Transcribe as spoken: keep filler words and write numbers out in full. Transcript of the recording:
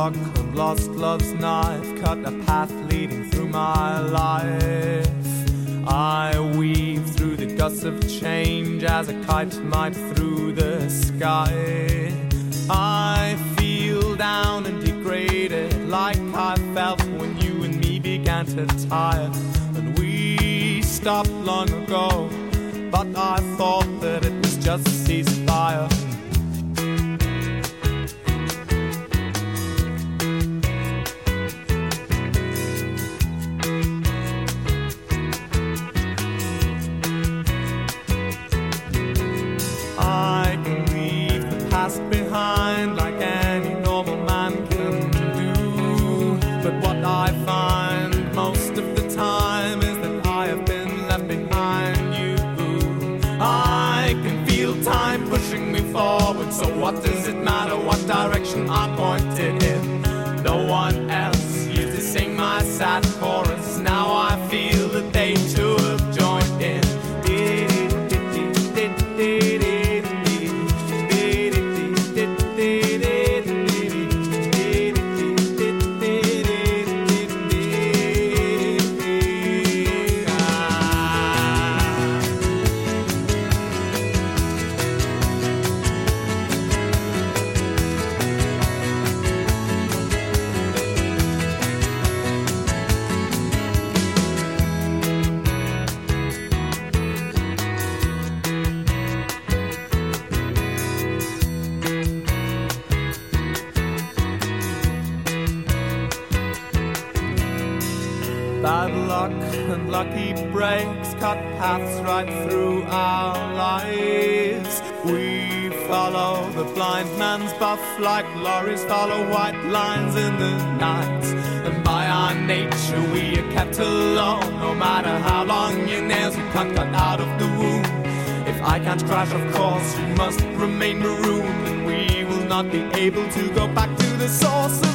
luck and lost love's knife cut a path leading through my life. I weave through the gusts of change as a kite might through the sky. I feel down and degraded like I felt when you and me began to tire. And we stopped long ago, but I thought that it was just a ceasefire. Behind like any normal man can do, but what I find most of the time is that I have been left behind you. I can feel time pushing me forward, so what does it matter what direction I pointed in? No one else used to sing my sad chorus. Now I feel that they too have joined in. Bad luck and lucky breaks cut paths right through our lives. We follow the blind man's buff like lorries follow white lines in the night. And by our nature we are kept alone. No matter how long your nails, you can't cut out of the womb. If I can't crash, of course you must remain marooned, and we will not be able to go back to the source.